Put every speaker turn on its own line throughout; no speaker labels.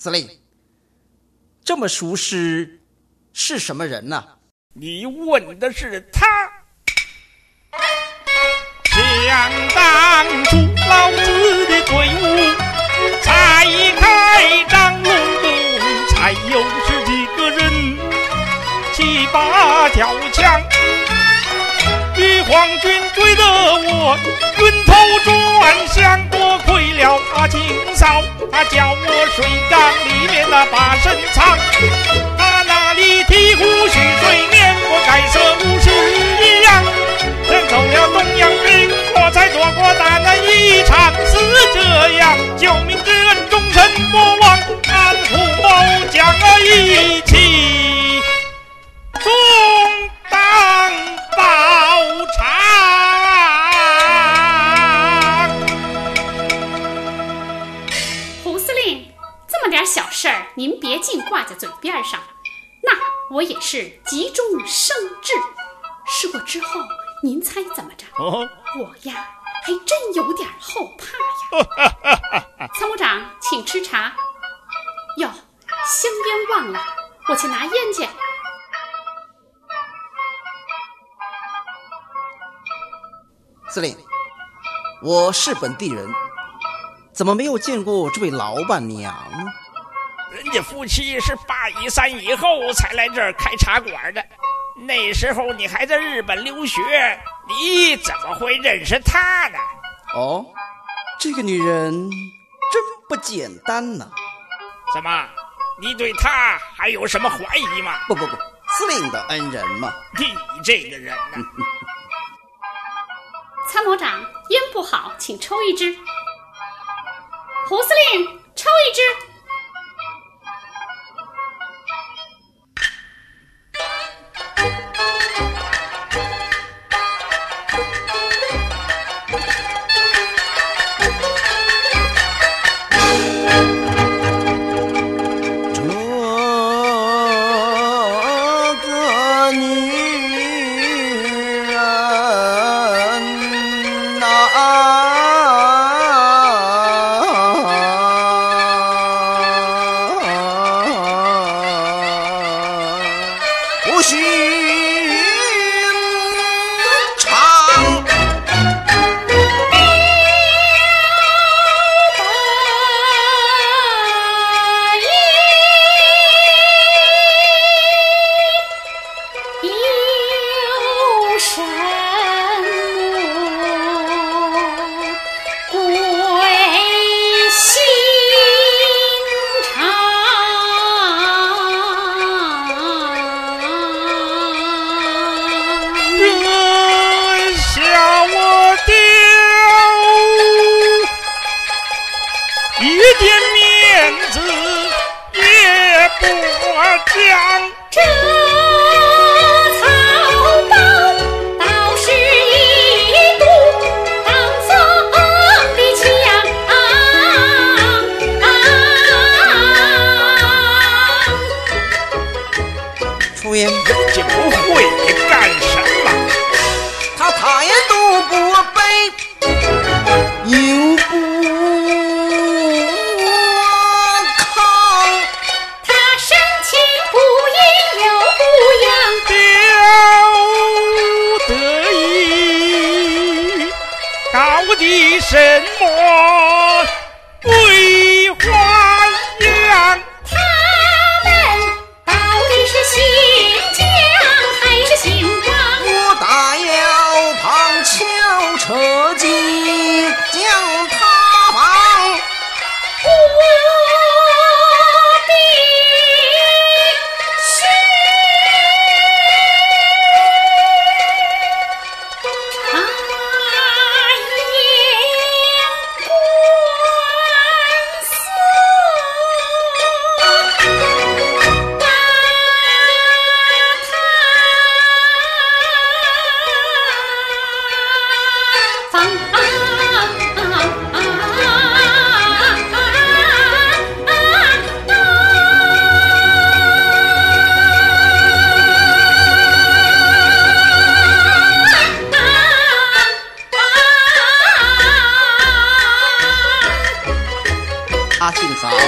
司令，这么熟识是什么人呢？
你问的是他。想当初老子的队伍才开张隆隆，才有10几个人，7、8条枪。玉皇军追得我晕头转向，多亏了清嫂，他叫我水缸里面把身藏。他那里醍醐蓄水面，我改色51样。人走了东洋兵，我才躲过大难一场。是这样，救命之恩终身莫忘，安抚某将一起终当报偿。
胡司令，这么点小事儿，您别尽挂在嘴边上。那我也是急中生智，事过之后，您猜怎么着？我呀，还真有点后怕呀。参谋长，请吃茶。哟，香烟忘了，我去拿烟去。
司令，我是本地人，怎么没有见过这位老板娘呢？
人家夫妻是8·13以后才来这儿开茶馆的，那时候你还在日本留学，你怎么会认识她呢？
哦，这个女人真不简单呢。
怎么，你对她还有什么怀疑吗？
不，司令的恩人嘛。
你这个人呢？
参谋长，烟不好，请抽一支。胡司令，抽一支。
人家不会你干什么？
他态度不卑，又不
亢，他生气不阴又不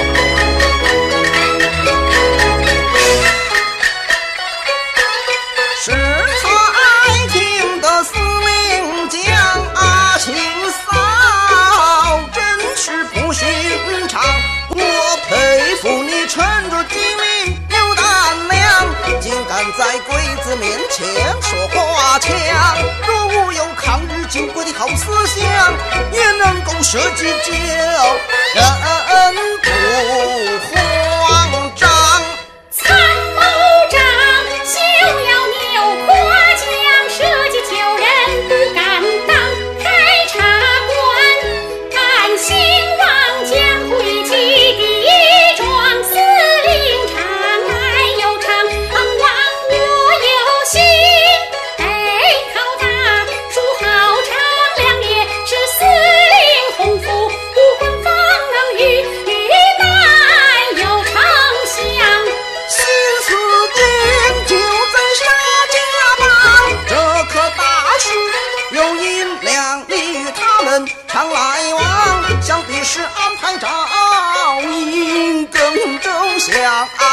是才听得司令讲清扫，真是不寻常。我佩服你沉着机灵有胆量，竟敢在鬼子面前说话强。若无有抗日救国的好思想，也能够设计救人不慌张。
参谋长休要扭夸奖，设计救人不敢当。开茶馆敢兴旺江湖一起地壮，司令长来又长，望我有心背靠大，树好长亮也是司令洪福，不管风能雨难有成响。
新四军就在沙家浜，这棵大树有银两，你与他们常来往，想必是安排照应更周详。